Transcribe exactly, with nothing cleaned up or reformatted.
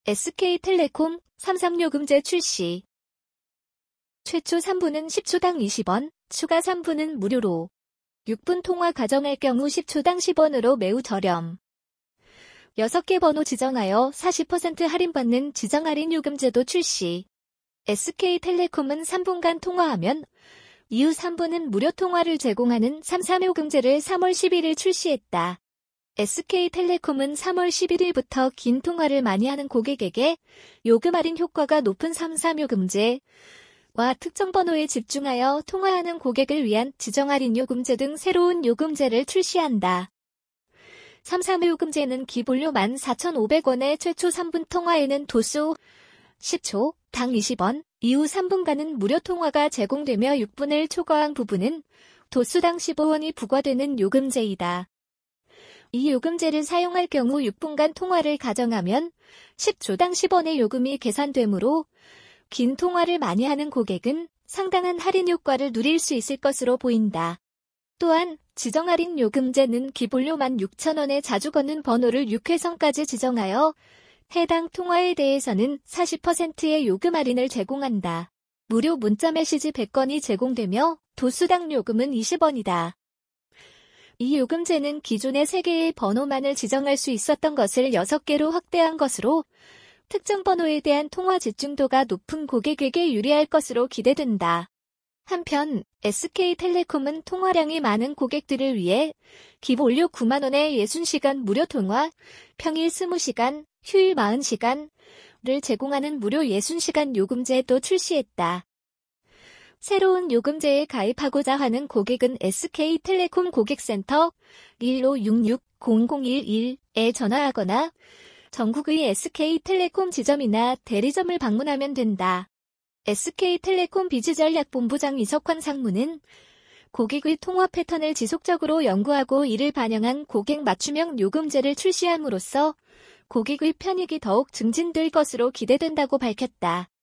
에스케이텔레콤 삼성요금제 출시. 최초 삼 분은 십 초당 이십 원, 추가 삼 분은 무료로. 육 분 통화 가정할 경우 십 초당 십 원으로 매우 저렴. 여섯 개 번호 지정하여 사십 퍼센트 할인받는 지정할인 요금제도 출시. 에스케이텔레콤은 삼 분간 통화하면 이후 삼 분은 무료 통화를 제공하는 삼삼 요금제를 삼월 십일일 출시했다. 에스케이텔레콤은 삼월 십일일부터 긴 통화를 많이 하는 고객에게 요금 할인 효과가 높은 삼삼 요금제와 특정 번호에 집중하여 통화하는 고객을 위한 지정 할인 요금제 등 새로운 요금제를 출시한다. 삼삼 요금제는 기본료 만 사천오백 원에 최초 삼 분 통화에는 도수 십 초당 이십 원, 이후 삼 분간은 무료 통화가 제공되며 육 분을 초과한 부분은 도수당 십오 원이 부과되는 요금제이다. 이 요금제를 사용할 경우 육 분간 통화를 가정하면 십 초당 십 원의 요금이 계산되므로 긴 통화를 많이 하는 고객은 상당한 할인 효과를 누릴 수 있을 것으로 보인다. 또한 지정 할인 요금제는 기본료 만 육천 원에 자주 걷는 번호를 육 회선까지 지정하여 해당 통화에 대해서는 사십 퍼센트의 요금 할인을 제공한다. 무료 문자 메시지 백 건이 제공되며 도수당 요금은 이십 원이다. 이 요금제는 기존의 세 개의 번호만을 지정할 수 있었던 것을 여섯 개로 확대한 것으로 특정 번호에 대한 통화 집중도가 높은 고객에게 유리할 것으로 기대된다. 한편 에스케이텔레콤은 통화량이 많은 고객들을 위해 기본료 구만 원에 육십 시간 무료 통화, 평일 이십 시간, 휴일 사십 시간을 제공하는 무료 육십 시간 요금제도 출시했다. 새로운 요금제에 가입하고자 하는 고객은 에스케이텔레콤 고객센터 일오육육 공공일일에 전화하거나 전국의 에스케이텔레콤 지점이나 대리점을 방문하면 된다. 에스케이텔레콤 비즈전략본부장 이석환 상무는 고객의 통화 패턴을 지속적으로 연구하고 이를 반영한 고객 맞춤형 요금제를 출시함으로써 고객의 편익이 더욱 증진될 것으로 기대된다고 밝혔다.